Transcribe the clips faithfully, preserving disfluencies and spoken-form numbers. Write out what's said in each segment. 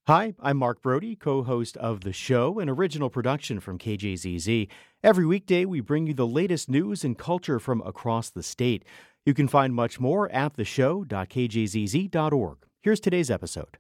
Hi, I'm Mark Brody, co-host of The Show, an original production from K J Z Z. Every weekday, we bring you the latest news and culture from across the state. You can find much more at the show dot k j z z dot org. Here's today's episode.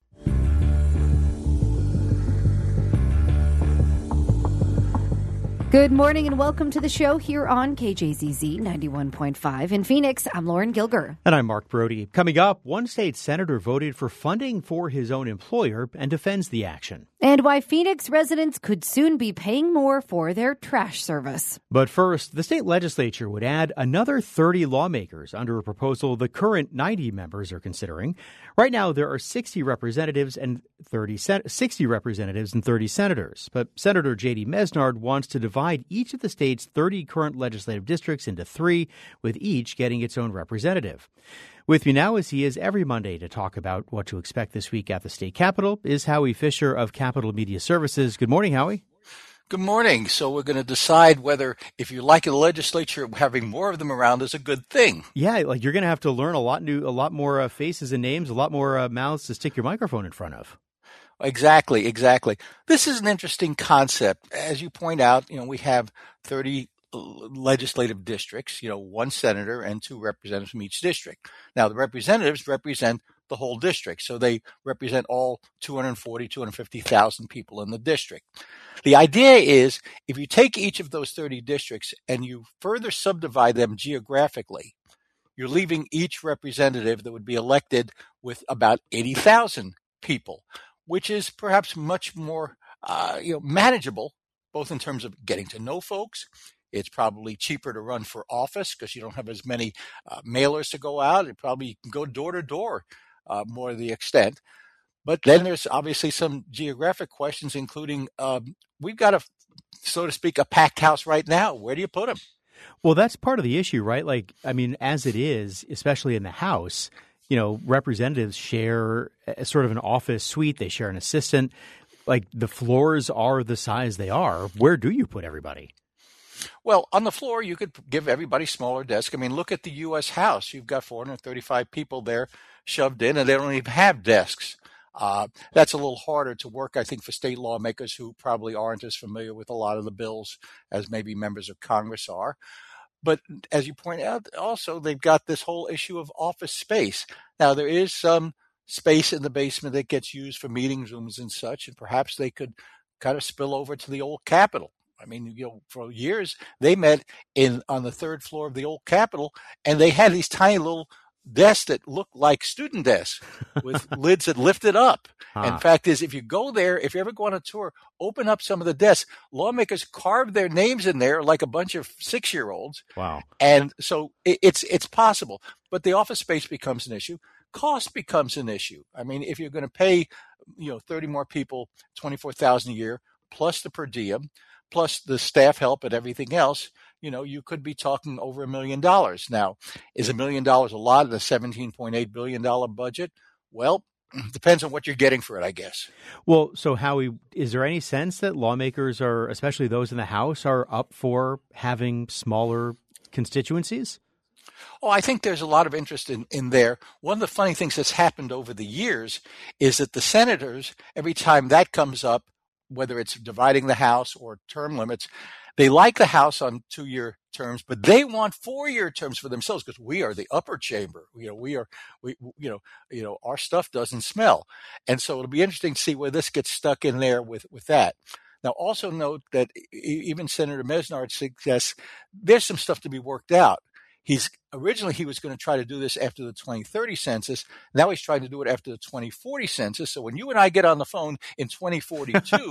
Good morning and welcome to the show here on K J Z Z ninety-one point five. In Phoenix, I'm Lauren Gilger. And I'm Mark Brody. Coming up, one state senator voted for funding for his own employer and defends the action. And why Phoenix residents could soon be paying more for their trash service. But first, the state legislature would add another thirty lawmakers under a proposal the current ninety members are considering. Right now, there are sixty representatives and thirty sixty representatives and thirty senators. But Senator J D Mesnard wants to divide each of the state's thirty current legislative districts into three, with each getting its own representative. With me now, as he is every Monday, to talk about what to expect this week at the state capitol, is Howie Fisher of Capitol Media Services. Good morning, Howie. Good morning. So we're going to decide whether, if you like the legislature, having more of them around is a good thing. Yeah, like you're going to have to learn a lot new, a lot more uh, faces and names, a lot more uh, mouths to stick your microphone in front of. Exactly, exactly. This is an interesting concept. As you point out, you know, we have thirty legislative districts, you know, one senator and two representatives from each district. Now, the representatives represent the whole district, so they represent all two hundred forty, two hundred fifty thousand people in the district. The idea is, if you take each of those thirty districts and you further subdivide them geographically, you're leaving each representative that would be elected with about eighty thousand people, which is perhaps much more uh, you know, manageable, both in terms of getting to know folks. It's probably cheaper to run for office because you don't have as many uh, mailers to go out. It probably can go door to door uh, more to the extent. But then there's obviously some geographic questions, including um, we've got a, so to speak, a packed house right now. Where do you put them? Well, that's part of the issue, right? Like, I mean, as it is, especially in the House, you know, representatives share a, sort of an office suite. They share an assistant. Like, the floors are the size they are. Where do you put everybody? Well, on the floor, you could give everybody smaller desks. I mean, look at the U S House. You've got four hundred thirty-five people there shoved in, and they don't even have desks. Uh, that's a little harder to work, I think, for state lawmakers who probably aren't as familiar with a lot of the bills as maybe members of Congress are. But as you point out, also, they've got this whole issue of office space. Now, there is some space in the basement that gets used for meeting rooms and such, and perhaps they could kind of spill over to the old Capitol. I mean, you know, for years, they met in on the third floor of the old Capitol, and they had these tiny little desks that looked like student desks with lids that lifted up. Huh. And fact is, if you go there, if you ever go on a tour, open up some of the desks. Lawmakers carved their names in there like a bunch of six-year-olds. Wow. And so it, it's it's possible. But the office space becomes an issue. Cost becomes an issue. I mean, if you're going to pay, you know, thirty more people, twenty-four thousand dollars a year, plus the per diem, plus the staff help and everything else, you know, you could be talking over a million dollars. Now, is a million dollars a lot in a seventeen point eight billion dollars budget? Well, depends on what you're getting for it, I guess. Well, so Howie, is there any sense that lawmakers are, especially those in the House, are up for having smaller constituencies? Oh, I think there's a lot of interest in, in there. One of the funny things that's happened over the years is that the senators, every time that comes up, whether it's dividing the House or term limits, they like the House on two-year terms, but they want four-year terms for themselves because we are the upper chamber. You know, we are, we, you know, you know, our stuff doesn't smell, and so it'll be interesting to see where this gets stuck in there with with that. Now, also note that even Senator Mesnard suggests there's some stuff to be worked out. He's originally he was going to try to do this after the twenty thirty census. Now he's trying to do it after the twenty forty census. So when you and I get on the phone in twenty forty-two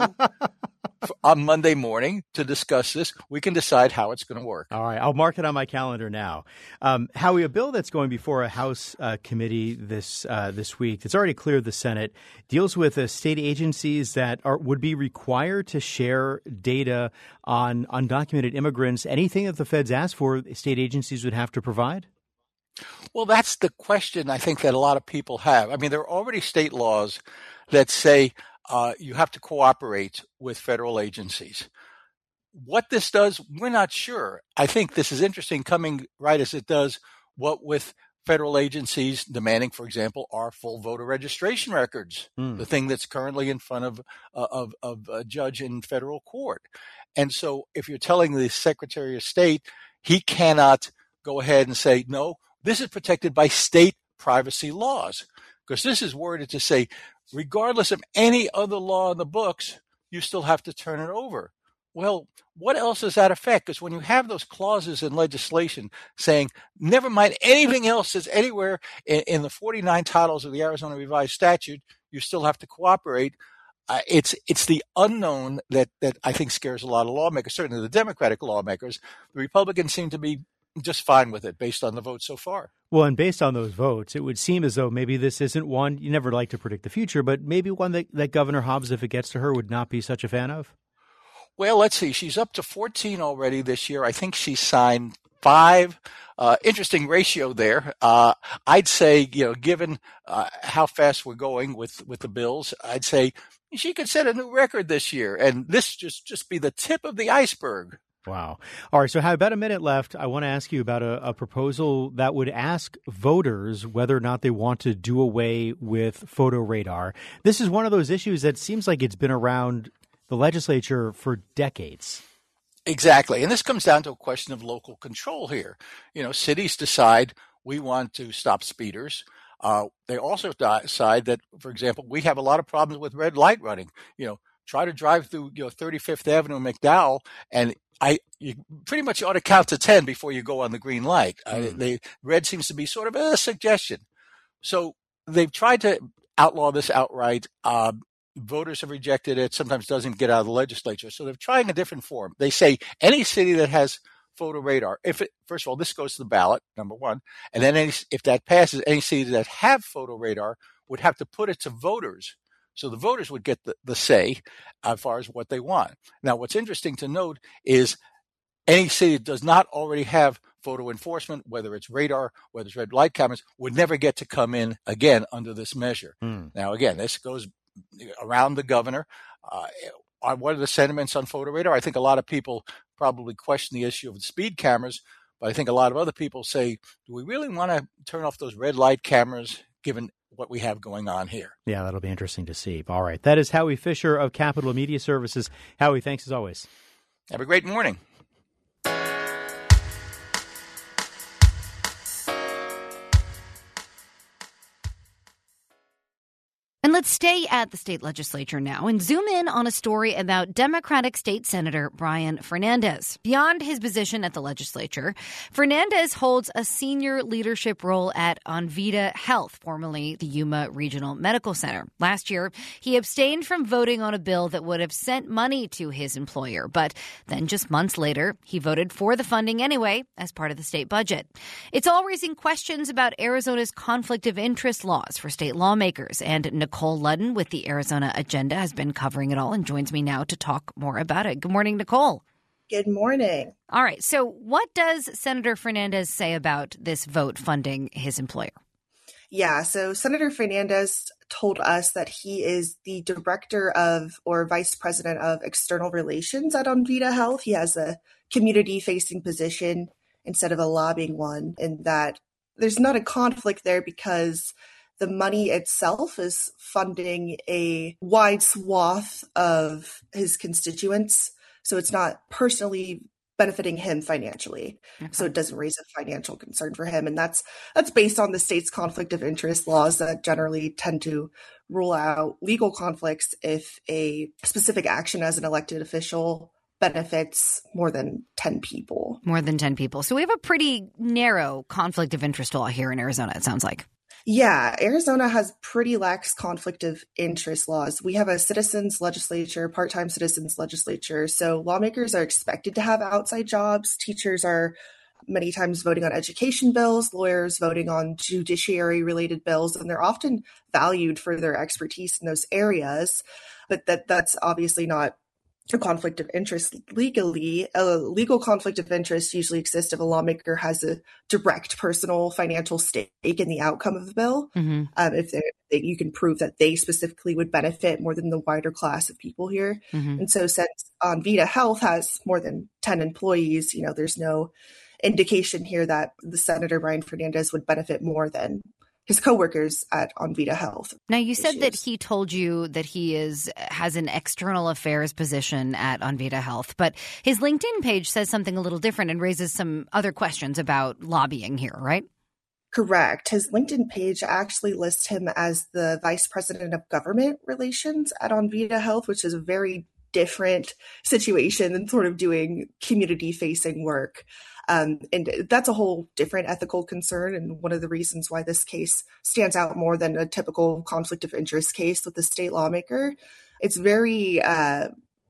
on Monday morning to discuss this, we can decide how it's going to work. All right. I'll mark it on my calendar now. Um, Howie, a bill that's going before a House uh, committee this uh, this week that's already cleared the Senate deals with uh, state agencies that are would be required to share data on undocumented immigrants. Anything that the feds ask for, state agencies would have to provide? Well, that's the question I think that a lot of people have. I mean, there are already state laws that say uh, you have to cooperate with federal agencies. What this does, we're not sure. I think this is interesting coming right as it does what with federal agencies demanding, for example, our full voter registration records, Mm. the thing that's currently in front of, uh, of, of a judge in federal court. And so if you're telling the Secretary of State, he cannot go ahead and say, no, this is protected by state privacy laws, because this is worded to say, regardless of any other law in the books, you still have to turn it over. Well, what else does that affect? Because when you have those clauses in legislation saying, never mind anything else that's anywhere in, in the forty-nine titles of the Arizona Revised Statute, you still have to cooperate. Uh, it's it's the unknown that, that I think scares a lot of lawmakers, certainly the Democratic lawmakers. The Republicans seem to be just fine with it based on the vote so far. Well, and based on those votes, it would seem as though maybe this isn't one, you never like to predict the future, but maybe one that, that Governor Hobbs, if it gets to her, would not be such a fan of? Well, let's see. She's up to fourteen already this year. I think she signed five. Uh, interesting ratio there. Uh, I'd say, you know, given uh, how fast we're going with, with the bills, I'd say she could set a new record this year. And this just, just be the tip of the iceberg. Wow. All right. So I have about a minute left. I want to ask you about a, a proposal that would ask voters whether or not they want to do away with photo radar. This is one of those issues that seems like it's been around the legislature for decades. Exactly. And this comes down to a question of local control here. You know, cities decide we want to stop speeders. Uh, they also decide that, for example, we have a lot of problems with red light running. You know, try to drive through, you know, thirty-fifth Avenue in McDowell, and I you pretty much ought to count to ten before you go on the green light. Mm. Uh, they, red seems to be sort of a suggestion. So they've tried to outlaw this outright. Uh, Voters have rejected it. Sometimes doesn't get out of the legislature. So they're trying a different form. They say any city that has photo radar, if it, first of all, this goes to the ballot, number one, and then any, if that passes, any cities that have photo radar would have to put it to voters. So the voters would get the, the say as far as what they want. Now, what's interesting to note is any city that does not already have photo enforcement, whether it's radar, whether it's red light cameras, would never get to come in again under this measure. Mm. Now, again, this goes around the governor. Uh, what are the sentiments on photo radar? I think a lot of people probably question the issue of the speed cameras, but I think a lot of other people say, do we really want to turn off those red light cameras given what we have going on here? Yeah, that'll be interesting to see. All right. That is Howie Fisher of Capital Media Services. Howie, thanks as always. Have a great morning. And let's stay at the state legislature now and zoom in on a story about Democratic State Senator Brian Fernandez. Beyond his position at the legislature, Fernandez holds a senior leadership role at Onvita Health, formerly the Yuma Regional Medical Center. Last year, he abstained from voting on a bill that would have sent money to his employer. But then just months later, he voted for the funding anyway as part of the state budget. It's all raising questions about Arizona's conflict of interest laws for state lawmakers. And Nicole Ludden with the Arizona Agenda has been covering it all and joins me now to talk more about it. Good morning, Nicole. Good morning. All right. So what does Senator Fernandez say about this vote funding his employer? Yeah, so Senator Fernandez told us that he is the director of or vice president of external relations at Onvita Health. He has a community-facing position instead of a lobbying one, and that there's not a conflict there because the money itself is funding a wide swath of his constituents. So it's not personally benefiting him financially. Okay. So it doesn't raise a financial concern for him. And that's that's based on the state's conflict of interest laws that generally tend to rule out legal conflicts if a specific action as an elected official benefits more than ten people. More than ten people. So we have a pretty narrow conflict of interest law here in Arizona, it sounds like. Yeah, Arizona has pretty lax conflict of interest laws. We have a citizens legislature, part-time citizens legislature. So lawmakers are expected to have outside jobs. Teachers are many times voting on education bills, lawyers voting on judiciary-related bills, and they're often valued for their expertise in those areas. But that that's obviously not a conflict of interest legally. A legal conflict of interest usually exists if a lawmaker has a direct personal financial stake in the outcome of the bill. Mm-hmm. Um, if they, you can prove that they specifically would benefit more than the wider class of people here. Mm-hmm. And so since Onvita Health has more than ten employees, you know, there's no indication here that the Senator Brian Fernandez would benefit more than his coworkers at Onvita Health. Now, you said issues. that he told you that he is has an external affairs position at Onvita Health, but his LinkedIn page says something a little different and raises some other questions about lobbying here, right? Correct. His LinkedIn page actually lists him as the Vice President of Government Relations at Onvita Health, which is a very different situation than sort of doing community-facing work. Um, and that's a whole different ethical concern, and one of the reasons why this case stands out more than a typical conflict of interest case with a state lawmaker. It's very uh,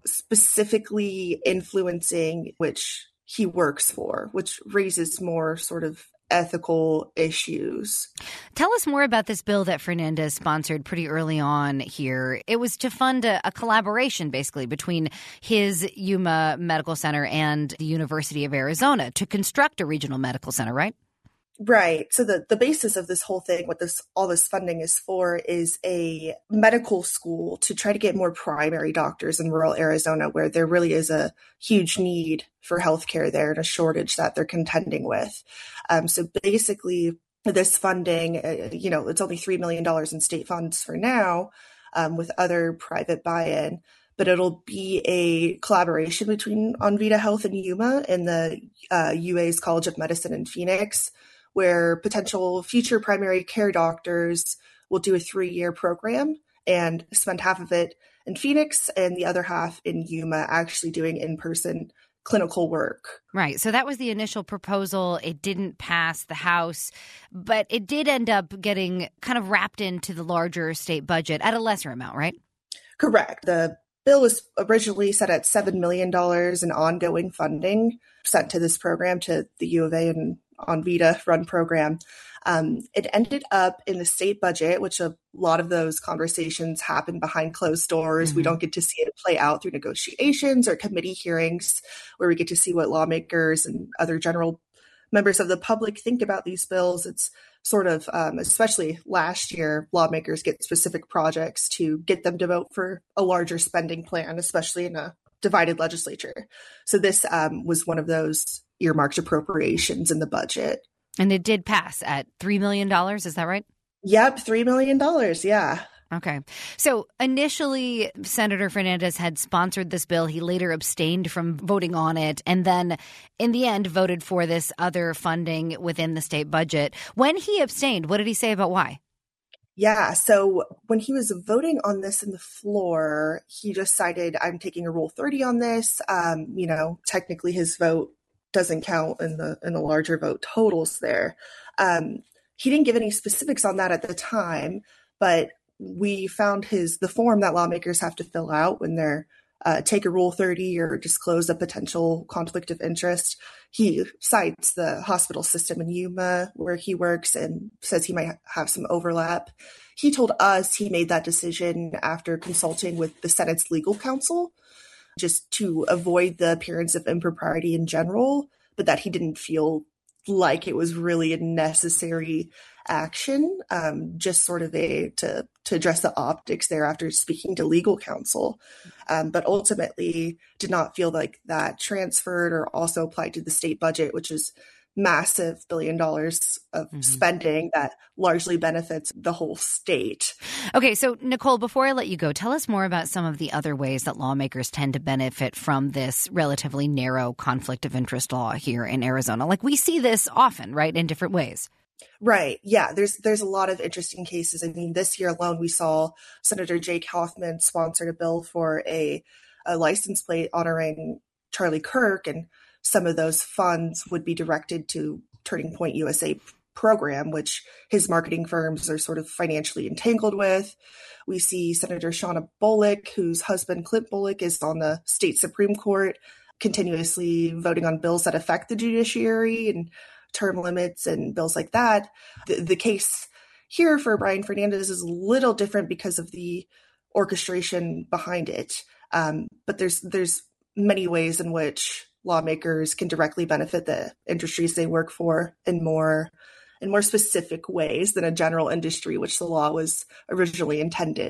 specifically influencing which he works for, which raises more sort of ethical issues. Tell us more about this bill that Fernandez sponsored pretty early on here. It was to fund a, a collaboration, basically, between his Yuma Medical Center and the University of Arizona to construct a regional medical center, right? Right. So the, the basis of this whole thing, what this all this funding is for, is a medical school to try to get more primary doctors in rural Arizona, where there really is a huge need for healthcare there and a shortage that they're contending with. Um, so basically, this funding, uh, you know, it's only three million dollars in state funds for now, um, with other private buy-in. But it'll be a collaboration between Onvita Health and Yuma and the uh, U A's College of Medicine in Phoenix, where potential future primary care doctors will do a three-year program and spend half of it in Phoenix and the other half in Yuma, actually doing in-person clinical work. Right. So that was the initial proposal. It didn't pass the House, but it did end up getting kind of wrapped into the larger state budget at a lesser amount, right? Correct. The bill was originally set at seven million dollars in ongoing funding sent to this program, to the U of A and Onvita run program. Um, it ended up in the state budget, which a lot of those conversations happen behind closed doors. Mm-hmm. We don't get to see it play out through negotiations or committee hearings, where we get to see what lawmakers and other general members of the public think about these bills. It's sort of, um, especially last year, lawmakers get specific projects to get them to vote for a larger spending plan, especially in a divided legislature. So this um, was one of those earmarked appropriations in the budget. And it did pass at three million dollars. Is that right? Yep, three million dollars. Yeah. Okay. So initially, Senator Fernandez had sponsored this bill. He later abstained from voting on it, and then in the end voted for this other funding within the state budget. When he abstained, what did he say about why? Yeah. So when he was voting on this in the floor, he just cited, I'm taking a Rule thirty on this. Um, you know, technically his vote doesn't count in the in the larger vote totals there. Um, he didn't give any specifics on that at the time, but we found his the form that lawmakers have to fill out when they're uh, take a Rule thirty or disclose a potential conflict of interest. He cites the hospital system in Yuma where he works and says he might have some overlap. He told us he made that decision after consulting with the Senate's legal counsel, just to avoid the appearance of impropriety in general, but that he didn't feel like it was really a necessary action, um, just sort of a to to address the optics there after speaking to legal counsel, um, but ultimately did not feel like that transferred or also applied to the state budget, which is massive billion dollars of mm-hmm. spending that largely benefits the whole state. Okay, so Nicole, before I let you go, tell us more about some of the other ways that lawmakers tend to benefit from this relatively narrow conflict of interest law here in Arizona. Like, we see this often, right, in different ways. Right. Yeah, there's there's a lot of interesting cases. I mean, this year alone, we saw Senator Jake Hoffman sponsored a bill for a, a license plate honoring Charlie Kirk, and some of those funds would be directed to Turning Point U S A program, which his marketing firms are sort of financially entangled with. We see Senator Shauna Bullock, whose husband Clint Bullock is on the state Supreme Court, continuously voting on bills that affect the judiciary and term limits and bills like that. The, the case here for Brian Fernandez is a little different because of the orchestration behind it. Um, but there's there's many ways in which lawmakers can directly benefit the industries they work for in more in more specific ways than a general industry, which the law was originally intended.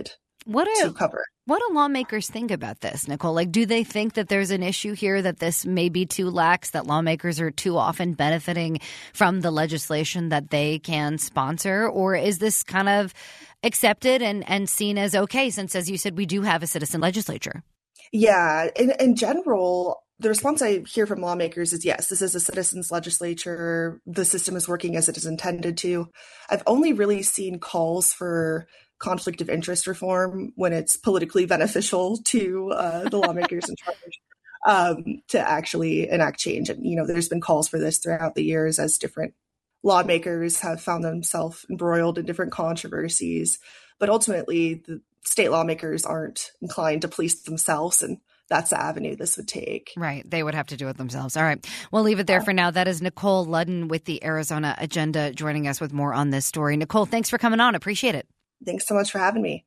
What to do, cover. what do lawmakers think about this, Nicole? Like, do they think that there's an issue here, that this may be too lax, that lawmakers are too often benefiting from the legislation that they can sponsor? Or is this kind of accepted and, and seen as okay, since, as you said, we do have a citizen legislature? Yeah, in, in general, the response I hear from lawmakers is, yes, this is a citizens legislature. The system is working as it is intended to. I've only really seen calls for conflict of interest reform when it's politically beneficial to uh, the lawmakers in charge um, to actually enact change. And, you know, there's been calls for this throughout the years as different lawmakers have found themselves embroiled in different controversies. But ultimately, the state lawmakers aren't inclined to police themselves, and that's the avenue this would take. Right. They would have to do it themselves. All right. We'll leave it there for now. That is Nicole Ludden with the Arizona Agenda joining us with more on this story. Nicole, thanks for coming on. Appreciate it. Thanks so much for having me.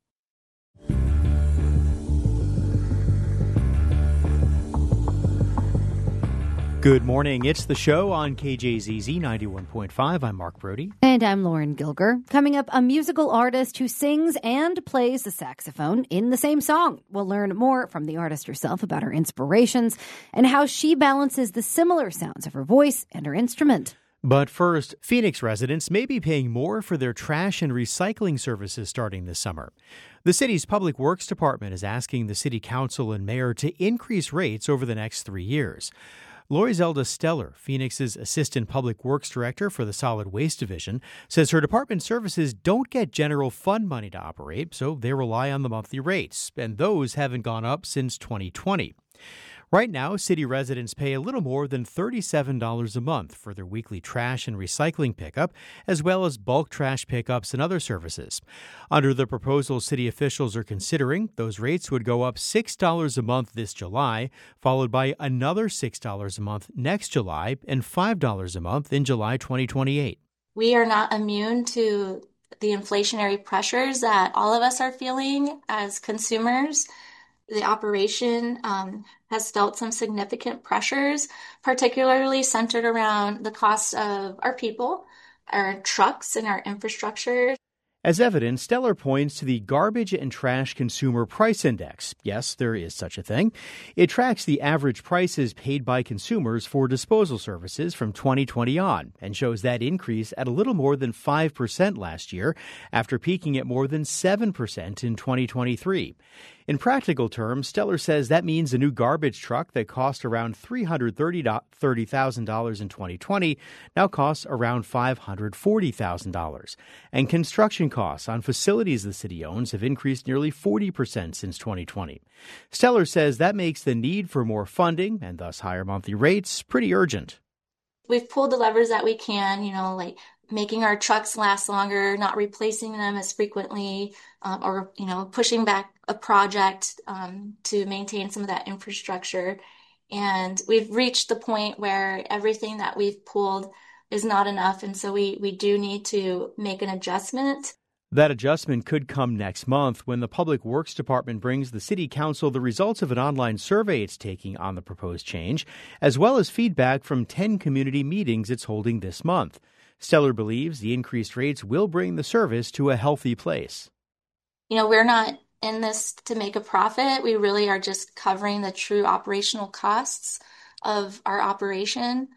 Good morning. It's The Show on K J Z Z ninety-one point five. I'm Mark Brody. And I'm Lauren Gilger. Coming up, a musical artist who sings and plays the saxophone in the same song. We'll learn more from the artist herself about her inspirations and how she balances the similar sounds of her voice and her instrument. But first, Phoenix residents may be paying more for their trash and recycling services starting this summer. The city's Public Works Department is asking the city council and mayor to increase rates over the next three years. Lori Zelda Steller, Phoenix's Assistant Public Works Director for the Solid Waste Division, says her department's services don't get general fund money to operate, so they rely on the monthly rates, and those haven't gone up since twenty twenty. Right now, city residents pay a little more than thirty-seven dollars a month for their weekly trash and recycling pickup, as well as bulk trash pickups and other services. Under the proposal city officials are considering, those rates would go up six dollars a month this July, followed by another six dollars a month next July, and five dollars a month in July twenty twenty-eight. We are not immune to the inflationary pressures that all of us are feeling as consumers. The operation um, has felt some significant pressures, particularly centered around the cost of our people, our trucks, and our infrastructure. As evidence, Steller points to the Garbage and Trash Consumer Price Index. Yes, there is such a thing. It tracks the average prices paid by consumers for disposal services from twenty twenty on and shows that increase at a little more than five percent last year after peaking at more than seven percent in twenty twenty-three. In practical terms, Steller says that means a new garbage truck that cost around three hundred thirty thousand dollars in twenty twenty now costs around five hundred forty thousand dollars. And construction costs on facilities the city owns have increased nearly forty percent since twenty twenty. Steller says that makes the need for more funding, and thus higher monthly rates, pretty urgent. We've pulled the levers that we can, you know, like making our trucks last longer, not replacing them as frequently, um, or, you know, pushing back a project um, to maintain some of that infrastructure. And we've reached the point where everything that we've pulled is not enough. And so we, we do need to make an adjustment. That adjustment could come next month when the Public Works Department brings the City Council the results of an online survey it's taking on the proposed change, as well as feedback from ten community meetings it's holding this month. Steller believes the increased rates will bring the service to a healthy place. You know, we're not in this to make a profit. We really are just covering the true operational costs of our operation.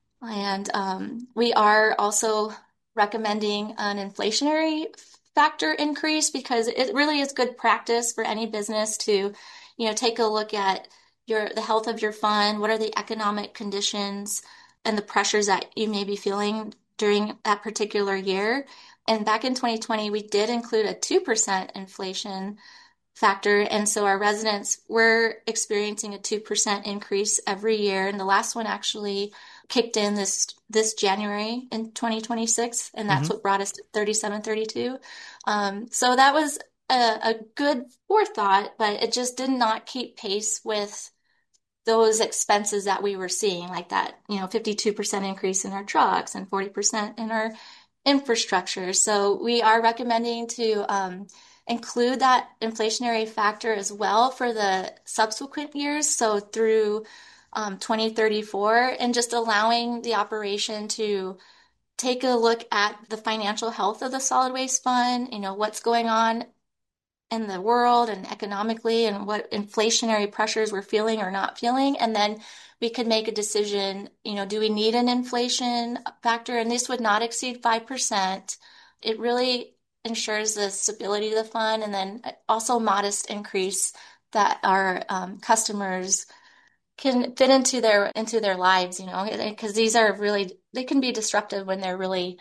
And um, we are also recommending an inflationary factor increase because it really is good practice for any business to, you know, take a look at your the health of your fund, what are the economic conditions and the pressures that you may be feeling during that particular year. And back in twenty twenty, we did include a two percent inflation factor. And so our residents were experiencing a two percent increase every year. And the last one actually kicked in this this January in twenty twenty-six. And that's mm-hmm. what brought us to thirty-seven thirty-two. Um, so that was a, a good forethought, but it just did not keep pace with those expenses that we were seeing, like that, you know, fifty-two percent increase in our trucks and forty percent in our infrastructure. So we are recommending to um, include that inflationary factor as well for the subsequent years. So through um, twenty thirty-four, and just allowing the operation to take a look at the financial health of the solid waste fund, you know, what's going on in the world and economically and what inflationary pressures we're feeling or not feeling. And then we could make a decision, you know, do we need an inflation factor? And this would not exceed five percent. It really ensures the stability of the fund, and then also modest increase that our um, customers can fit into their into their lives, you know, because these are really, they can be disruptive when they're really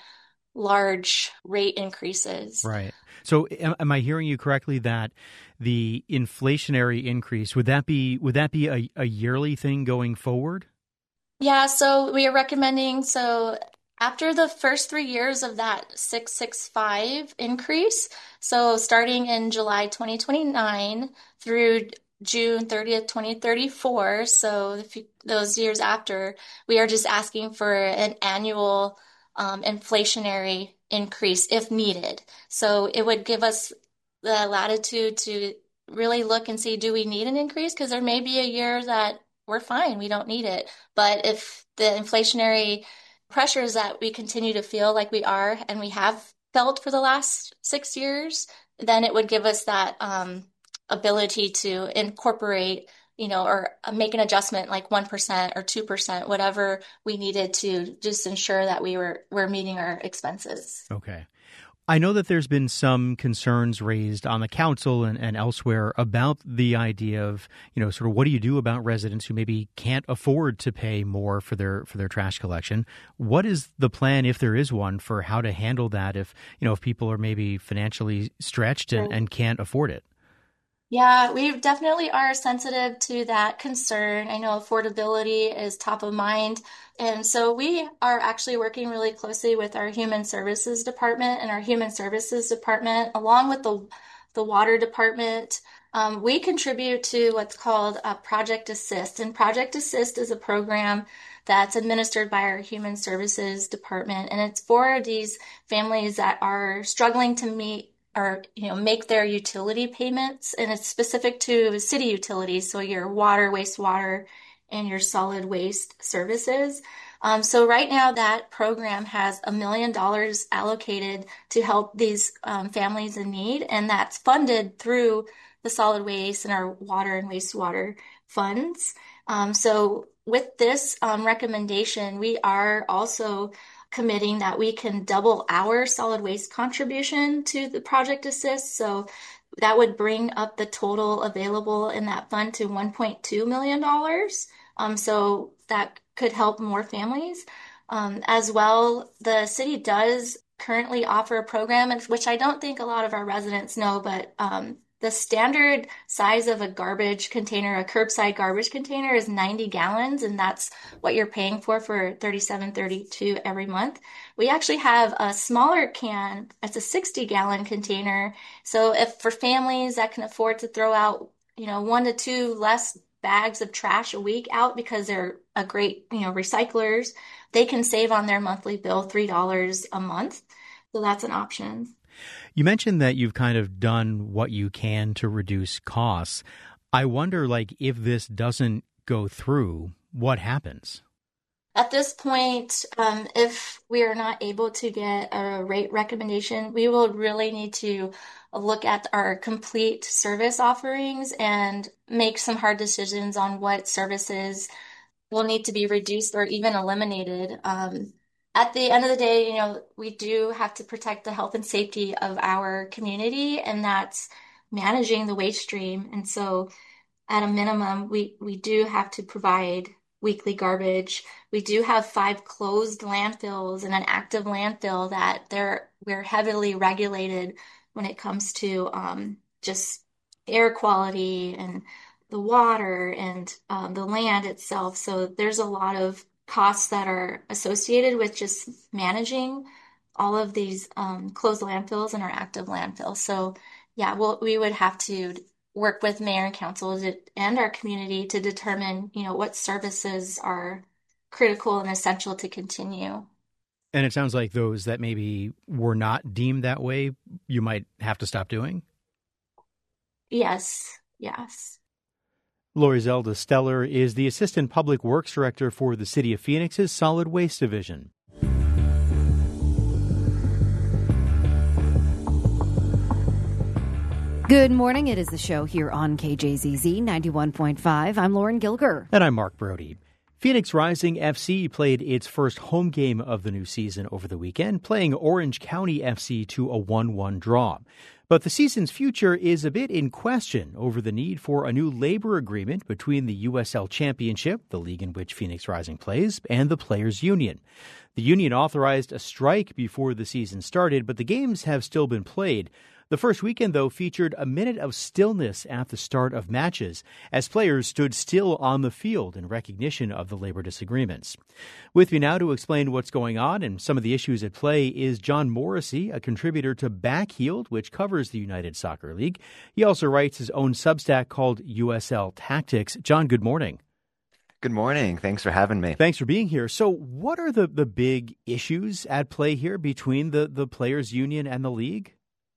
large rate increases. Right. So am, am I hearing you correctly that the inflationary increase, would that be would that be a, a yearly thing going forward? Yeah, so we are recommending, so after the first three years of that six six five increase, so starting in July twenty twenty-nine through June thirtieth, twenty thirty-four, so if you, those years after, we are just asking for an annual um, inflationary increase if needed. So it would give us the latitude to really look and see, do we need an increase? Because there may be a year that we're fine, we don't need it. But if the inflationary pressures that we continue to feel like we are and we have felt for the last six years, then it would give us that um, ability to incorporate, you know, or make an adjustment like one percent or two percent, whatever we needed to just ensure that we were, were meeting our expenses. Okay. I know that there's been some concerns raised on the council and, and elsewhere about the idea of, you know, sort of what do you do about residents who maybe can't afford to pay more for their for their trash collection? What is the plan, if there is one, for how to handle that if, you know, if people are maybe financially stretched and, and can't afford it? Yeah, we definitely are sensitive to that concern. I know affordability is top of mind. And so we are actually working really closely with our Human Services Department and our Human Services Department, along with the, the Water Department. Um, we contribute to what's called a Project Assist. And Project Assist is a program that's administered by our Human Services Department. And it's for these families that are struggling to meet or, you know, make their utility payments, and it's specific to city utilities, so your water, wastewater, and your solid waste services. Um, so right now that program has a million dollars allocated to help these um, families in need, and that's funded through the solid waste and our water and wastewater funds. Um, so with this um, recommendation, we are also committing that we can double our solid waste contribution to the Project Assist. So that would bring up the total available in that fund to one point two million dollars. Um, so that could help more families. Um, as well, the city does currently offer a program, which I don't think a lot of our residents know, but um, the standard size of a garbage container, a curbside garbage container, is ninety gallons, and that's what you're paying for for thirty-seven thirty-two every month. We actually have a smaller can. It's a sixty gallon container. So if for families that can afford to throw out, you know, one to two less bags of trash a week out because they're a great, you know, recyclers, they can save on their monthly bill three dollars a month. So that's an option. You mentioned that you've kind of done what you can to reduce costs. I wonder, like, if this doesn't go through, what happens? At this point, um, if we are not able to get a rate recommendation, we will really need to look at our complete service offerings and make some hard decisions on what services will need to be reduced or even eliminated. Um, At the end of the day, you know, we do have to protect the health and safety of our community, and that's managing the waste stream. And so at a minimum, we, we do have to provide weekly garbage. We do have five closed landfills and an active landfill that they're, we're heavily regulated when it comes to um, just air quality and the water and um, the land itself. So there's a lot of costs that are associated with just managing all of these um, closed landfills and our active landfills. So yeah, we'll, we would have to work with mayor and council to, and our community to determine, you know, what services are critical and essential to continue. And it sounds like those that maybe were not deemed that way, you might have to stop doing? Yes, yes. Lori Zelda Steller is the Assistant Public Works Director for the City of Phoenix's Solid Waste Division. Good morning. It is the show here on K J Z Z ninety-one point five. I'm Lauren Gilger. And I'm Mark Brody. Phoenix Rising F C played its first home game of the new season over the weekend, playing Orange County F C to a one one draw. But the season's future is a bit in question over the need for a new labor agreement between the U S L Championship, the league in which Phoenix Rising plays, and the Players Union. The union authorized a strike before the season started, but the games have still been played. The first weekend, though, featured a minute of stillness at the start of matches as players stood still on the field in recognition of the labor disagreements. With me now to explain what's going on and some of the issues at play is John Morrissey, a contributor to Backheeled, which covers the United Soccer League. He also writes his own Substack called U S L Tactics. John, good morning. Good morning. Thanks for having me. Thanks for being here. So what are the, the big issues at play here between the, the Players Union and the league?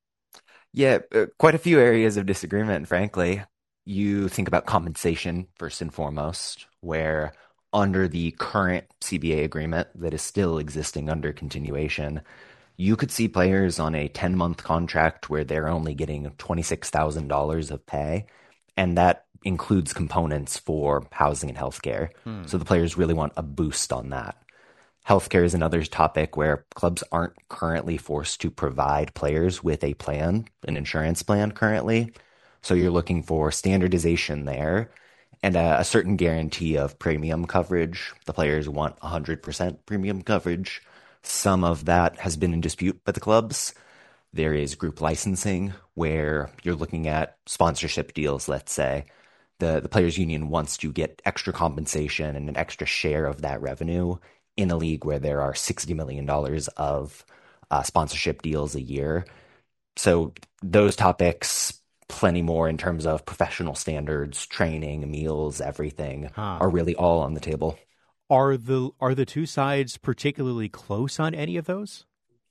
Yeah, uh, quite a few areas of disagreement, frankly. You think about compensation first and foremost, where under the current C B A agreement that is still existing under continuation, you could see players on a ten-month contract where they're only getting twenty-six thousand dollars of pay, and that includes components for housing and healthcare. Hmm. So the players really want a boost on that. Healthcare is another topic where clubs aren't currently forced to provide players with a plan, an insurance plan currently. So you're looking for standardization there and a, a certain guarantee of premium coverage. The players want one hundred percent premium coverage. Some of that has been in dispute by the clubs. There is group licensing where you're looking at sponsorship deals, let's say. The, the Players Union wants to get extra compensation and an extra share of that revenue in a league where there are sixty million dollars of uh, sponsorship deals a year. So those topics, plenty more in terms of professional standards, training, meals, everything, huh. are really all on the table. Are the are the two sides particularly close on any of those?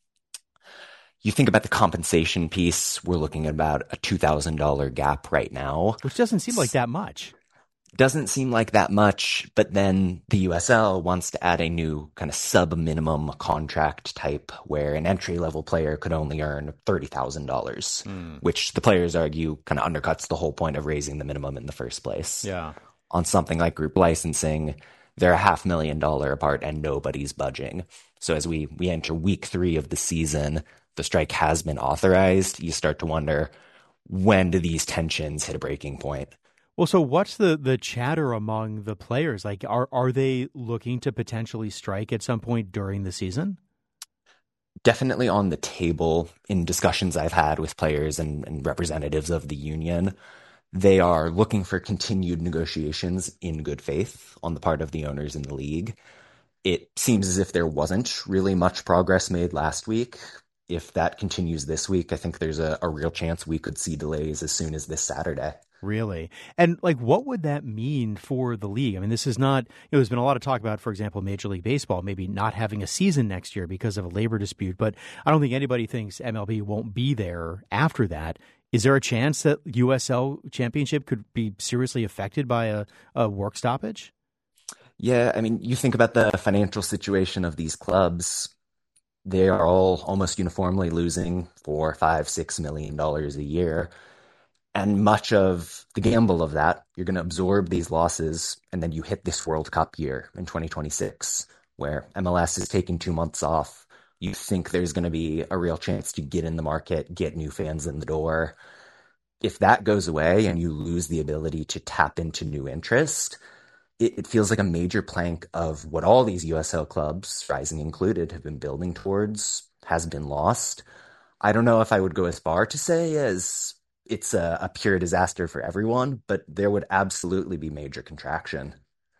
You think about the compensation piece, we're looking at about a two thousand dollars gap right now. Which doesn't seem like that much. Doesn't seem like that much, but then the U S L wants to add a new kind of sub-minimum contract type where an entry-level player could only earn thirty thousand dollars, mm. which the players argue kind of undercuts the whole point of raising the minimum in the first place. Yeah. On something like group licensing, they're a half million dollar apart and nobody's budging. So as we, we enter week three of the season, the strike has been authorized. You start to wonder, when do these tensions hit a breaking point? Well, so what's the, the chatter among the players? Like, are are they looking to potentially strike at some point during the season? Definitely on the table in discussions I've had with players and, and representatives of the union. They are looking for continued negotiations in good faith on the part of the owners in the league. It seems as if there wasn't really much progress made last week. If that continues this week, I think there's a, a real chance we could see delays as soon as this Saturday. Really? And like, what would that mean for the league? I mean, this is not, you know, there's been a lot of talk about, for example, Major League Baseball maybe not having a season next year because of a labor dispute, but I don't think anybody thinks M L B won't be there after that. Is there a chance that U S L Championship could be seriously affected by a, a work stoppage? Yeah, I mean, you think about the financial situation of these clubs. They are all almost uniformly losing four, five, six million dollars a year. And much of the gamble of that, you're going to absorb these losses, and then you hit this World Cup year in twenty twenty-six, where M L S is taking two months off. You think there's going to be a real chance to get in the market, get new fans in the door. If that goes away and you lose the ability to tap into new interest, it, it feels like a major plank of what all these U S L clubs, Rising included, have been building towards has been lost. I don't know if I would go as far to say as it's a, a pure disaster for everyone, but there would absolutely be major contraction.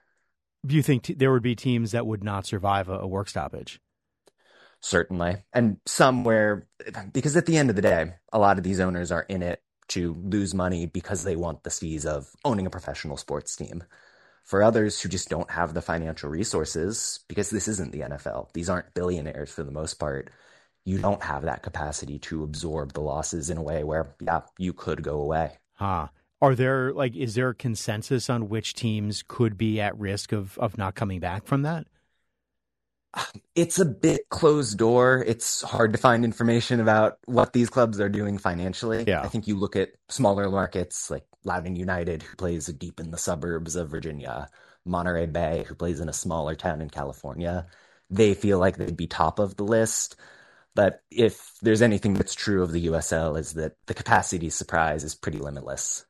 Do you think t- there would be teams that would not survive a, a work stoppage? Certainly. And some where, because at the end of the day, a lot of these owners are in it to lose money because they want the steez of owning a professional sports team. For others who just don't have the financial resources, because this isn't the N F L, these aren't billionaires for the most part, you don't have that capacity to absorb the losses in a way where, yeah, you could go away. Huh. Are there, like, is there a consensus on which teams could be at risk of, of not coming back from that? It's a bit closed door. It's hard to find information about what these clubs are doing financially. Yeah. I think you look at smaller markets like Loudoun United, who plays deep in the suburbs of Virginia, Monterey Bay, who plays in a smaller town in California. They feel like they'd be top of the list. But if there's anything that's true of the U S L is that the capacity surprise is pretty limitless.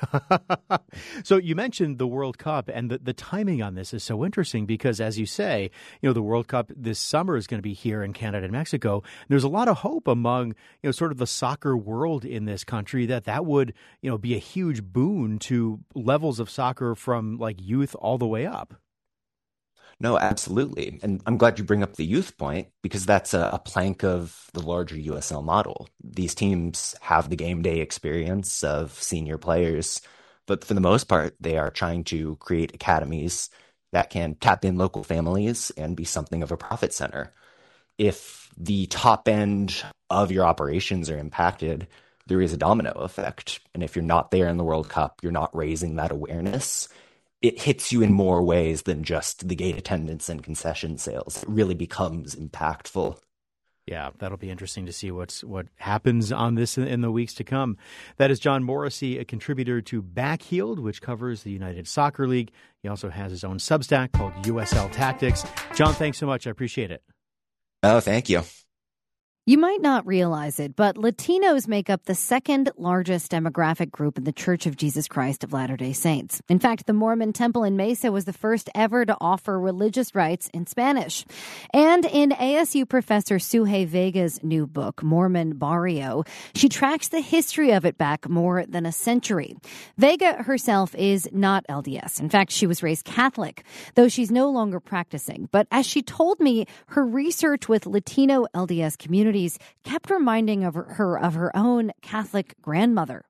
So you mentioned the World Cup, and the, the timing on this is so interesting because, as you say, you know, the World Cup this summer is going to be here in Canada and Mexico. There's a lot of hope among, you know, sort of the soccer world in this country that that would, you know, be a huge boon to levels of soccer from like youth all the way up. No, absolutely. And I'm glad you bring up the youth point because that's a, a plank of the larger U S L model. These teams have the game day experience of senior players, but for the most part, they are trying to create academies that can tap in local families and be something of a profit center. If the top end of your operations are impacted, there is a domino effect. And if you're not there in the World Cup, you're not raising that awareness, it hits you in more ways than just the gate attendance and concession sales. It really becomes impactful. Yeah, that'll be interesting to see what's what happens on this in, in the weeks to come. That is John Morrissey, a contributor to Backheeled, which covers the United Soccer League. He also has his own Substack called U S L Tactics. John, thanks so much. I appreciate it. Oh, thank you. You might not realize it, but Latinos make up the second largest demographic group in the Church of Jesus Christ of Latter-day Saints. In fact, the Mormon Temple in Mesa was the first ever to offer religious rites in Spanish. And in A S U professor Suhey Vega's new book, Mormon Barrio, she tracks the history of it back more than a century. Vega herself is not L D S. In fact, she was raised Catholic, though she's no longer practicing. But as she told me, her research with Latino L D S communities kept reminding of her of her own Catholic grandmother.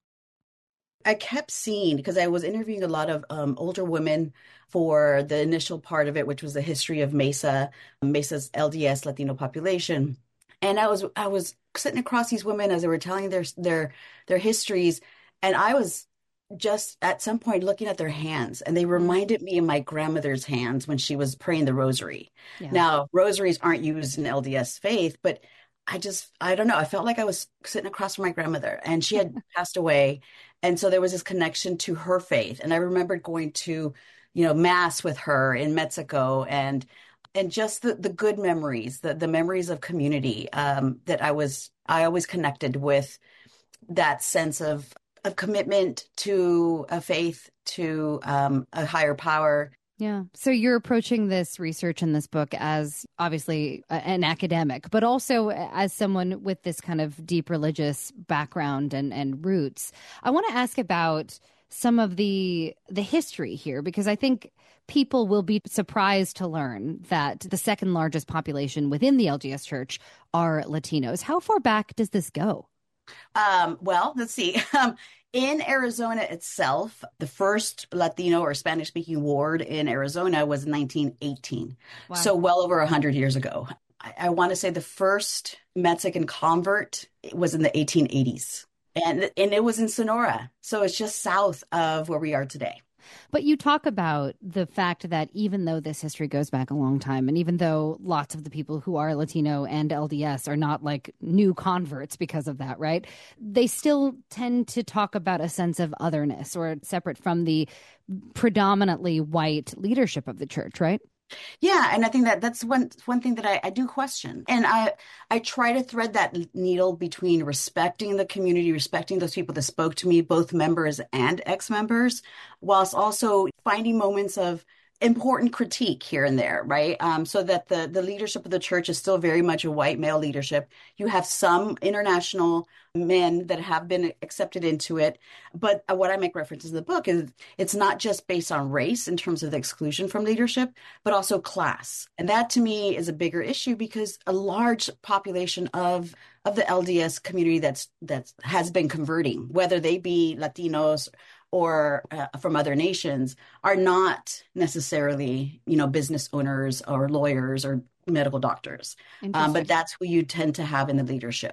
I kept seeing, because I was interviewing a lot of um, older women for the initial part of it, which was the history of Mesa, Mesa's L D S Latino population. And I was I was sitting across these women as they were telling their their their histories, and I was just at some point looking at their hands, and they reminded me of my grandmother's hands when she was praying the rosary. Yeah. Now, rosaries aren't used in L D S faith, but I just, I don't know. I felt like I was sitting across from my grandmother, and she had passed away. And so there was this connection to her faith. And I remembered going to, you know, mass with her in Mexico, and and just the, the good memories, the, the memories of community um, that I was, I always connected with that sense of, of commitment to a faith, to um, a higher power. Yeah. So you're approaching this research in this book as obviously an academic, but also as someone with this kind of deep religious background and, and roots. I want to ask about some of the the history here, because I think people will be surprised to learn that the second largest population within the L D S Church are Latinos. How far back does this go? Um, well, let's see. Um, in Arizona itself, the first Latino or Spanish-speaking ward in Arizona was nineteen eighteen. Wow. So well over one hundred years ago. I, I want to say the first Mexican convert was in the eighteen eighties. And, and it was in Sonora. So it's just south of where we are today. But you talk about the fact that even though this history goes back a long time, and even though lots of the people who are Latino and L D S are not like new converts because of that, right? They still tend to talk about a sense of otherness or separate from the predominantly white leadership of the church, right? Yeah, and I think that that's one one thing that I, I do question. And I I try to thread that needle between respecting the community, respecting those people that spoke to me, both members and ex-members, whilst also finding moments of important critique here and there, right? Um, so that the, the leadership of the church is still very much a white male leadership. You have some international men that have been accepted into it. But what I make references in the book is it's not just based on race in terms of the exclusion from leadership, but also class. And that to me is a bigger issue because a large population of of the L D S community that's that's has been converting, whether they be Latinos or uh, from other nations, are not necessarily, you know, business owners or lawyers or medical doctors. Um, but that's who you tend to have in the leadership.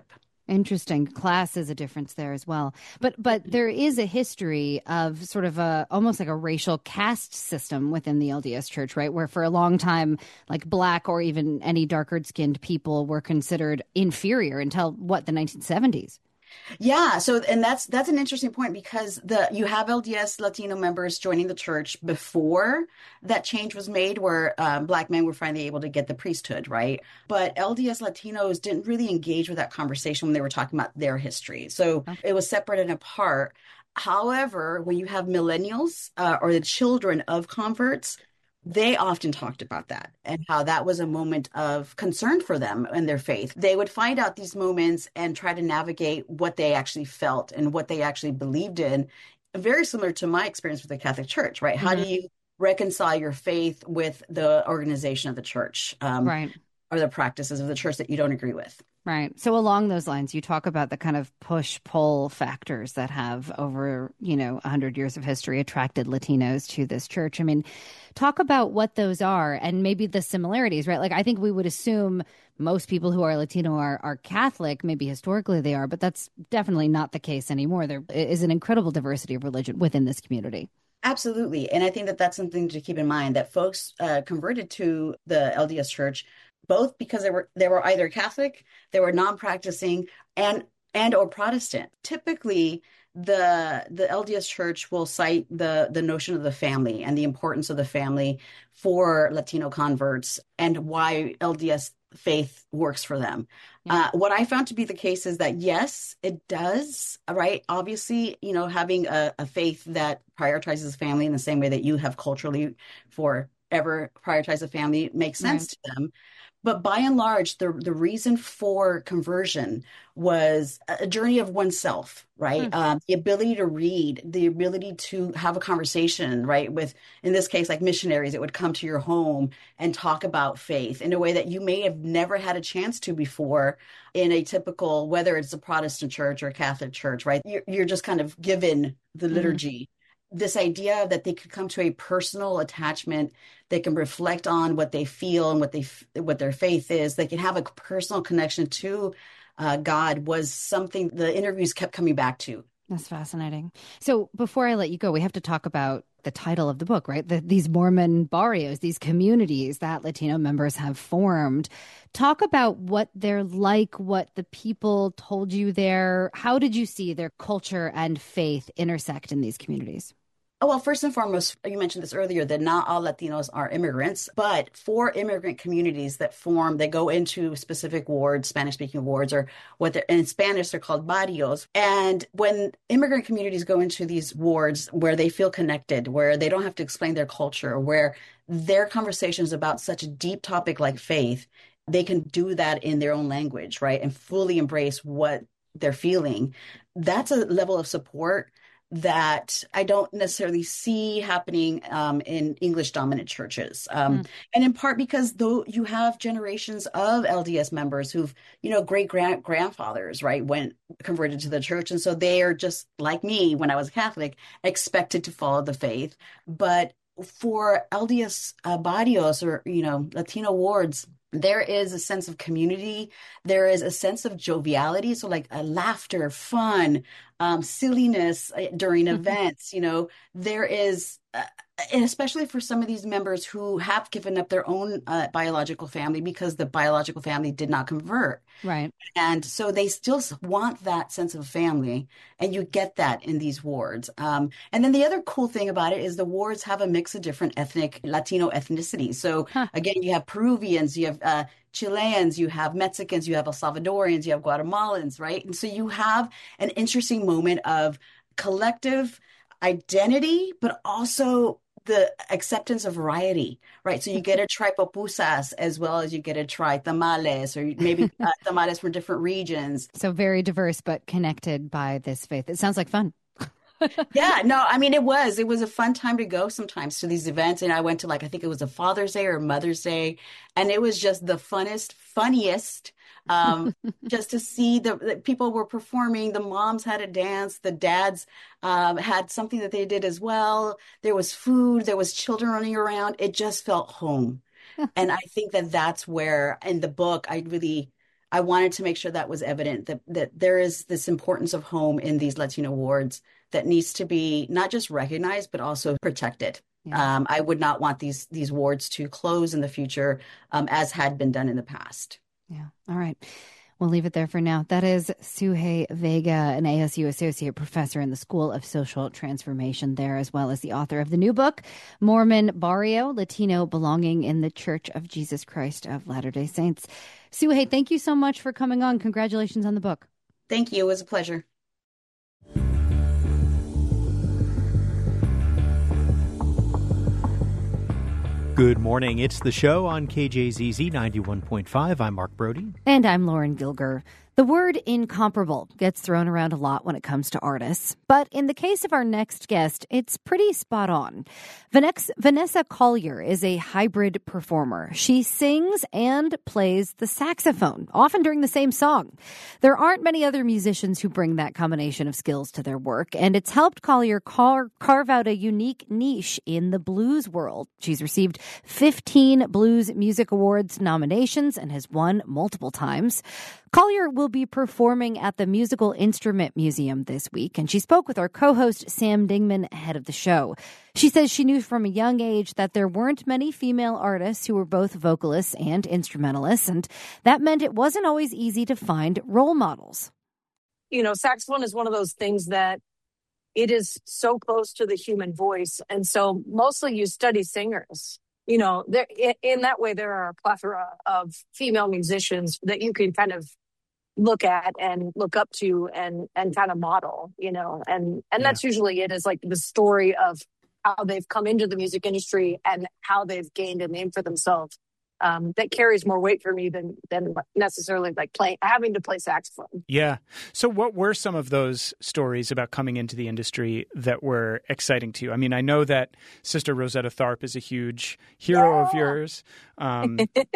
Interesting. Class is a difference there as well. But but there is a history of sort of a almost like a racial caste system within the L D S Church, right? Where for a long time, like Black or even any darker skinned people were considered inferior until what, the nineteen seventies? Yeah, so and that's that's an interesting point because the you have L D S Latino members joining the church before that change was made, where um, Black men were finally able to get the priesthood, right? But L D S Latinos didn't really engage with that conversation when they were talking about their history, so Okay. it was separate and apart. However, when you have millennials uh, or the children of converts, they often talked about that and how that was a moment of concern for them and their faith. They would find out these moments and try to navigate what they actually felt and what they actually believed in. Very similar to my experience with the Catholic Church, right? How do Mhm. you reconcile your faith with the organization of the church, um, Right. or the practices of the church that you don't agree with? Right. So along those lines, you talk about the kind of push-pull factors that have over, you know, one hundred years of history attracted Latinos to this church. I mean, talk about what those are and maybe the similarities, right? Like I think we would assume most people who are Latino are, are Catholic, maybe historically they are, but that's definitely not the case anymore. There is an incredible diversity of religion within this community. Absolutely. And I think that that's something to keep in mind, that folks uh, converted to the L D S Church both because they were they were either Catholic, they were non-practicing, and and or Protestant. Typically, the the L D S Church will cite the the notion of the family and the importance of the family for Latino converts and why L D S faith works for them. Yeah. Uh, what I found to be the case is that yes, it does, right? Obviously, you know, having a, a faith that prioritizes family in the same way that you have culturally forever prioritized a family makes sense Right. to them. But by and large, the the reason for conversion was a journey of oneself, right? Hmm. Um, the ability to read, the ability to have a conversation, right? With, in this case, like missionaries that would come to your home and talk about faith in a way that you may have never had a chance to before in a typical, whether it's a Protestant church or a Catholic church, right? You're, you're just kind of given the Mhm. liturgy. This idea that they could come to a personal attachment, they can reflect on what they feel and what they what their faith is, they can have a personal connection to uh, God, was something the interviews kept coming back to. That's fascinating. So before I let you go, we have to talk about the title of the book, right? The, these Mormon barrios, these communities that Latino members have formed. Talk about what they're like, what the people told you there. How did you see their culture and faith intersect in these communities? Oh, well, first and foremost, you mentioned this earlier, that not all Latinos are immigrants, but for immigrant communities that form, they go into specific wards, Spanish-speaking wards, or what they're, in Spanish, they're called barrios. And when immigrant communities go into these wards where they feel connected, where they don't have to explain their culture, where their conversations about such a deep topic like faith, they can do that in their own language, right? And fully embrace what they're feeling. That's a level of support that I don't necessarily see happening um, in English dominant churches. Um, Mm. And in part because though you have generations of L D S members who've, you know, great grand grandfathers, right, went converted to the church. And so they are just like me when I was Catholic, expected to follow the faith. But for L D S uh, barrios, or, you know, Latino wards, there is a sense of community. There is a sense of joviality. So like uh, laughter, fun, um, silliness uh, during events, you know, there is, uh, and especially for some of these members who have given up their own uh, biological family because the biological family did not convert. Right. And so they still want that sense of family, and you get that in these wards. Um, and then the other cool thing about it is the wards have a mix of different ethnic, Latino ethnicities. So Huh. again, you have Peruvians, you have uh, Chileans, you have Mexicans, you have El Salvadorians, you have Guatemalans, right? And so you have an interesting moment of collective identity, but also the acceptance of variety, right? So you get to try pupusas as well as you get to try tamales, or maybe uh, tamales from different regions. So very diverse, but connected by this faith. It sounds like fun. Yeah, no, I mean, it was. It was a fun time to go sometimes to these events. And I went to, like, I think it was a Father's Day or Mother's Day. And it was just the funnest, funniest, um, just to see the, the people were performing. The moms had a dance. The dads um, had something that they did as well. There was food. There was children running around. It just felt home. And I think that that's where, in the book, I really I wanted to make sure that was evident, that, that there is this importance of home in these Latino awards that needs to be not just recognized, but also protected. Yeah. Um, I would not want these these awards to close in the future, um, as had been done in the past. Yeah. All right. We'll leave it there for now. That is Suhey Vega, an A S U associate professor in the School of Social Transformation there, as well as the author of the new book, Mormon Barrio, Latino Belonging in the Church of Jesus Christ of Latter-day Saints. Suhey, thank you so much for coming on. Congratulations on the book. Thank you. It was a pleasure. Good morning. It's The Show on K J Z Z ninety-one point five. I'm Mark Brody. And I'm Lauren Gilger. The word incomparable gets thrown around a lot when it comes to artists. But in the case of our next guest, it's pretty spot on. Vanessa Collier is a hybrid performer. She sings and plays the saxophone, often during the same song. There aren't many other musicians who bring that combination of skills to their work, and it's helped Collier car- carve out a unique niche in the blues world. She's received fifteen Blues Music Awards nominations and has won multiple times. Collier will be performing at the Musical Instrument Museum this week, and she spoke with our co-host Sam Dingman ahead of the show. She says she knew from a young age that there weren't many female artists who were both vocalists and instrumentalists, and that meant it wasn't always easy to find role models. You know, saxophone is one of those things that it is so close to the human voice, and so mostly you study singers. You know, there, in that way, there are a plethora of female musicians that you can kind of look at and look up to and and kind of model, you know, and and yeah. That's usually it, is like the story of how they've come into the music industry and how they've gained a name for themselves. Um, that carries more weight for me than than necessarily like playing having to play saxophone. Yeah. So what were some of those stories about coming into the industry that were exciting to you? I mean, I know that Sister Rosetta Tharpe is a huge hero yeah. of yours. Um,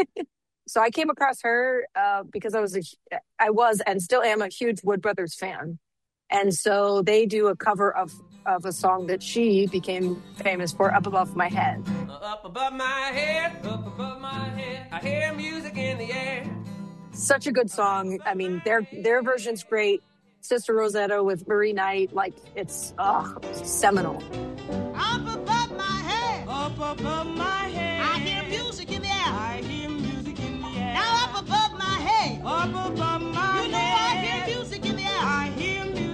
so I came across her uh, because I was a, I was and still am a huge Wood Brothers fan. And so they do a cover of, of a song that she became famous for, Up Above My Head. Up above my head, up above my head, I hear music in the air. Such a good song. I mean, their their version's great. Sister Rosetta with Marie Knight, like, it's oh, seminal. Up above my head, up above my head, I hear music in the air. I hear music in the air. Now up above my head, up above my head, you know I hear music in the air. I hear music.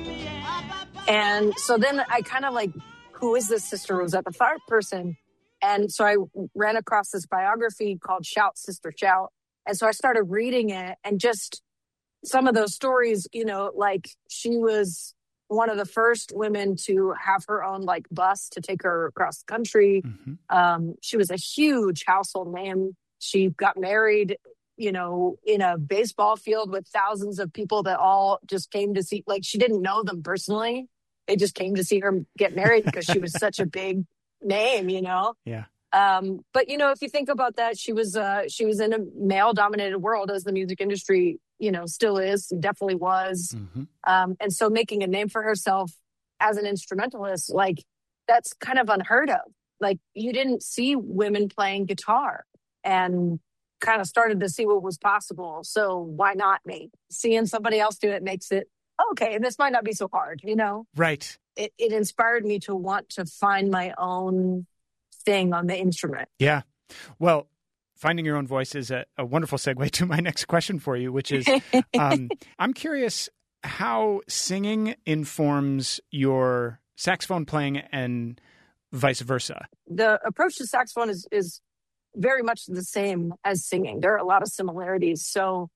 And so then I kind of like, who is this Sister Rosetta Tharpe person? And so I ran across this biography called Shout, Sister Shout. And so I started reading it, and just some of those stories, you know, like she was one of the first women to have her own like bus to take her across the country. Mm-hmm. Um, she was a huge household name. She got married, you know, in a baseball field with thousands of people that all just came to see, like she didn't know them personally. They just came to see her get married because she was such a big name, you know? Yeah. Um, but, you know, if you think about that, she was uh, she was in a male-dominated world, as the music industry, you know, still is, definitely was. Mm-hmm. Um, and so making a name for herself as an instrumentalist, like, that's kind of unheard of. Like, you didn't see women playing guitar, and kind of started to see what was possible. So why not me? Seeing somebody else do it makes it, okay, this might not be so hard, you know? Right. It, it inspired me to want to find my own thing on the instrument. Yeah. Well, finding your own voice is a, a wonderful segue to my next question for you, which is, um, I'm curious how singing informs your saxophone playing and vice versa. The approach to saxophone is, is very much the same as singing. There are a lot of similarities. So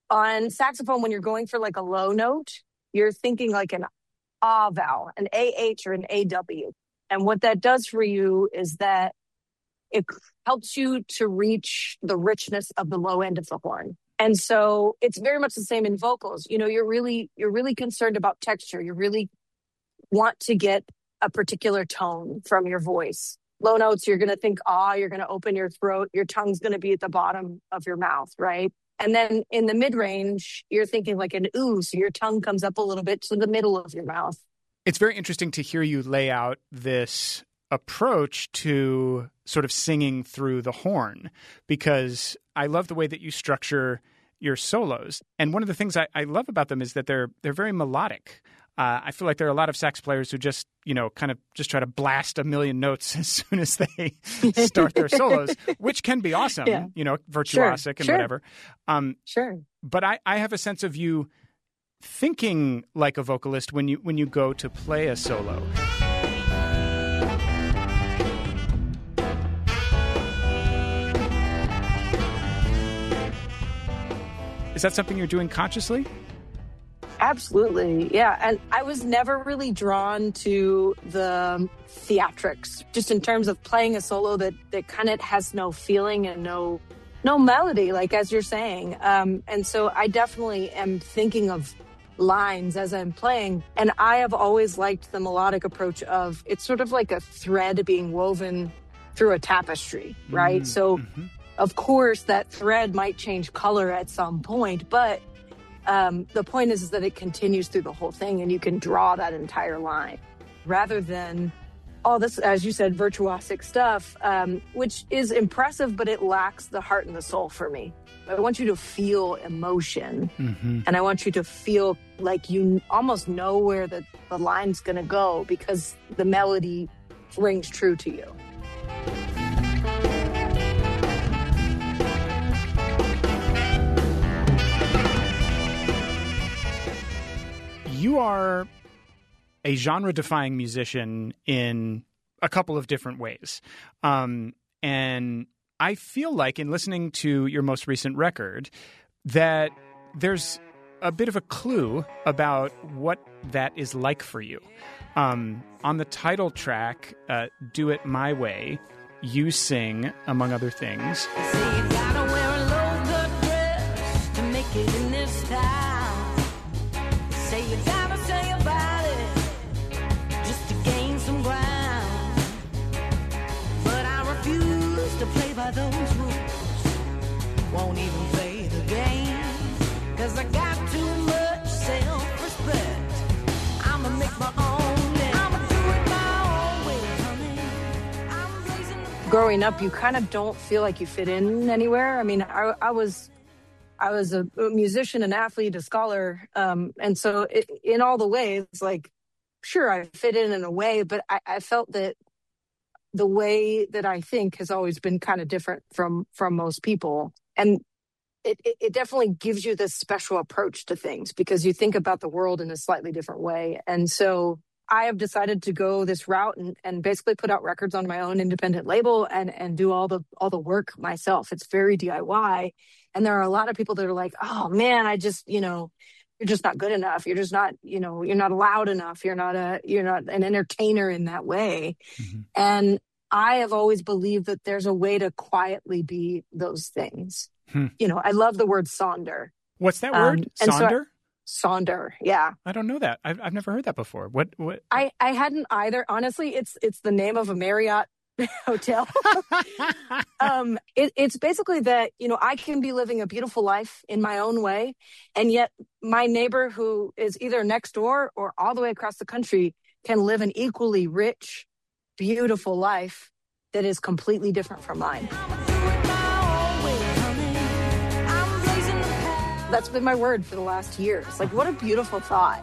on saxophone, when you're going for like a low note, you're thinking like an ah vowel, an A H or an A W. And what that does for you is that it helps you to reach the richness of the low end of the horn. And so it's very much the same in vocals. You know, you're really, you're really concerned about texture. You really want to get a particular tone from your voice. Low notes, you're going to think ah, you're going to open your throat. Your tongue's going to be at the bottom of your mouth, right? And then in the mid-range, you're thinking like an ooh, so your tongue comes up a little bit to the middle of your mouth. It's very interesting to hear you lay out this approach to sort of singing through the horn, because I love the way that you structure your solos. And one of the things I, I love about them is that they're they're very melodic. Uh, I feel like there are a lot of sax players who just, you know, kind of just try to blast a million notes as soon as they start their solos, which can be awesome, yeah. you know, virtuosic sure, and sure. whatever. Um, sure. But I, I have a sense of you thinking like a vocalist when you when you go to play a solo. Is that something you're doing consciously? Absolutely. Yeah. And I was never really drawn to the theatrics, just in terms of playing a solo that, that kind of has no feeling and no no melody, like as you're saying. Um, and so I definitely am thinking of lines as I'm playing. And I have always liked the melodic approach of it's sort of like a thread being woven through a tapestry, right? Mm-hmm. So, of course, that thread might change color at some point, but Um, the point is, is that it continues through the whole thing and you can draw that entire line rather than all this, as you said, virtuosic stuff, um, which is impressive, but it lacks the heart and the soul for me. I want you to feel emotion mm-hmm. and I want you to feel like you almost know where the, the line's going to go because the melody rings true to you. You are a genre-defying musician in a couple of different ways. Um, and I feel like in listening to your most recent record that there's a bit of a clue about what that is like for you. Um, on the title track, uh, Do It My Way, you sing, among other things, Say you gotta wear a low-cut dress to make it in this town. Say you gotta say about it just to gain some ground. But I refuse to play by those rules. Won't even play the game. Cause I got too much self-respect. I'ma make my own name. I'ma do it my own way, honey. I'm blazing the... Growing up, you kind of don't feel like you fit in anywhere. I mean, I, I was... I was a musician, an athlete, a scholar. Um, and so it, in all the ways, like, sure, I fit in in a way, but I, I felt that the way that I think has always been kind of different from, from most people. And it, it, it definitely gives you this special approach to things because you think about the world in a slightly different way. And so I have decided to go this route and, and basically put out records on my own independent label and, and do all the, all the work myself. It's very D I Y. And there are a lot of people that are like, oh man, I just, you know, you're just not good enough. You're just not, you know, you're not loud enough. You're not a, you're not an entertainer in that way. Mm-hmm. And I have always believed that there's a way to quietly be those things. Hmm. You know, I love the word sonder. What's that word? Um, Sonder? So I, Sonder, yeah. I don't know that. I've, I've never heard that before. What? What? I, I hadn't either. Honestly, it's it's the name of a Marriott hotel. um, it, it's basically that, you know, I can be living a beautiful life in my own way, and yet my neighbor who is either next door or all the way across the country can live an equally rich, beautiful life that is completely different from mine. That's been my word for the last years. Like, what a beautiful thought.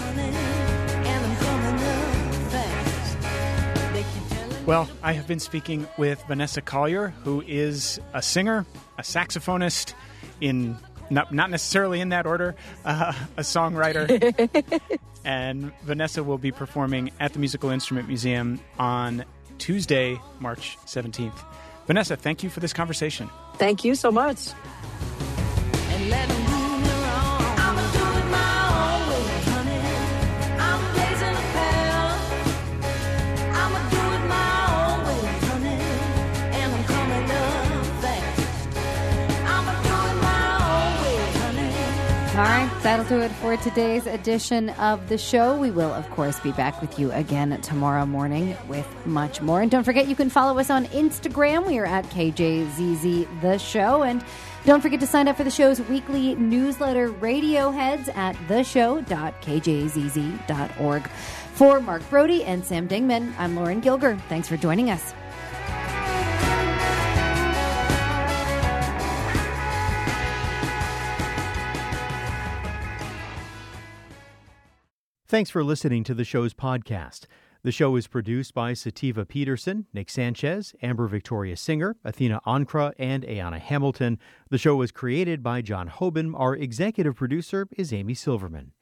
Well, I have been speaking with Vanessa Collier, who is a singer, a saxophonist, in not, not necessarily in that order, uh, a songwriter. And Vanessa will be performing at the Musical Instrument Museum on Tuesday, March seventeenth. Vanessa, thank you for this conversation. Thank you so much. And let them do me wrong. I'ma do it my own way, honey. I'm blazing a path. I'ma do it my own way, honey. And I'm coming up fast. I'ma do it my own way, honey. All right, that'll do it for today's edition of the show. We will, of course, be back with you again tomorrow morning with much more. And don't forget, you can follow us on Instagram. We are at K J Z Z The Show. And don't forget to sign up for the show's weekly newsletter, Radioheads, at the show dot k j z z dot org. For Mark Brody and Sam Dingman, I'm Lauren Gilger. Thanks for joining us. Thanks for listening to the show's podcast. The show is produced by Sativa Peterson, Nick Sanchez, Amber Victoria Singer, Athena Ankra, and Ayana Hamilton. The show was created by John Hoban. Our executive producer is Amy Silverman.